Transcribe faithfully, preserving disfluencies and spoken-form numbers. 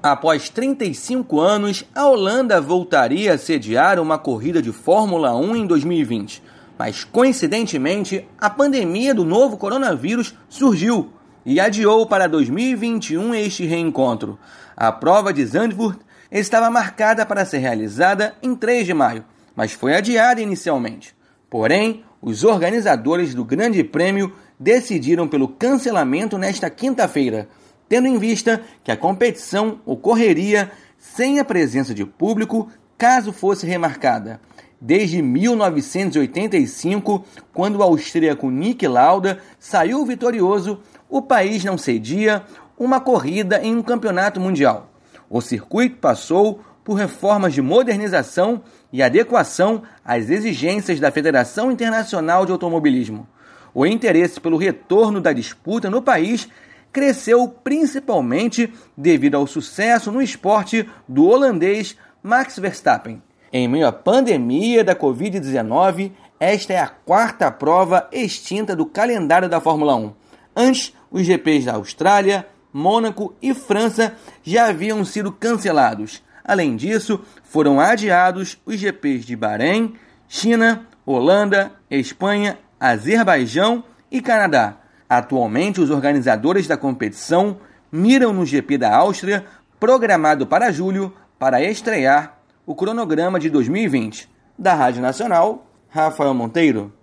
Após trinta e cinco anos, a Holanda voltaria a sediar uma corrida de Fórmula um em dois mil e vinte. Mas, coincidentemente, a pandemia do novo coronavírus surgiu e adiou para dois mil e vinte e um este reencontro. A prova de Zandvoort estava marcada para ser realizada em três de maio, mas foi adiada inicialmente. Porém, os organizadores do Grande Prêmio decidiram pelo cancelamento nesta quinta-feira, tendo em vista que a competição ocorreria sem a presença de público caso fosse remarcada. Desde mil novecentos e oitenta e cinco, quando o austríaco Niki Lauda saiu vitorioso, o país não cedia uma corrida em um campeonato mundial. O circuito passou por reformas de modernização e adequação às exigências da Federação Internacional de Automobilismo. O interesse pelo retorno da disputa no país cresceu principalmente devido ao sucesso no esporte do holandês Max Verstappen. Em meio à pandemia da covid dezenove, esta é a quarta prova extinta do calendário da Fórmula um. Antes, os G Ps da Austrália, Mônaco e França já haviam sido cancelados. Além disso, foram adiados os G Ps de Bahrein, China, Holanda, Espanha, Azerbaijão e Canadá. Atualmente, os organizadores da competição miram no G P da Áustria, programado para julho, para estrear o cronograma de dois mil e vinte. Da Rádio Nacional, Rafael Monteiro.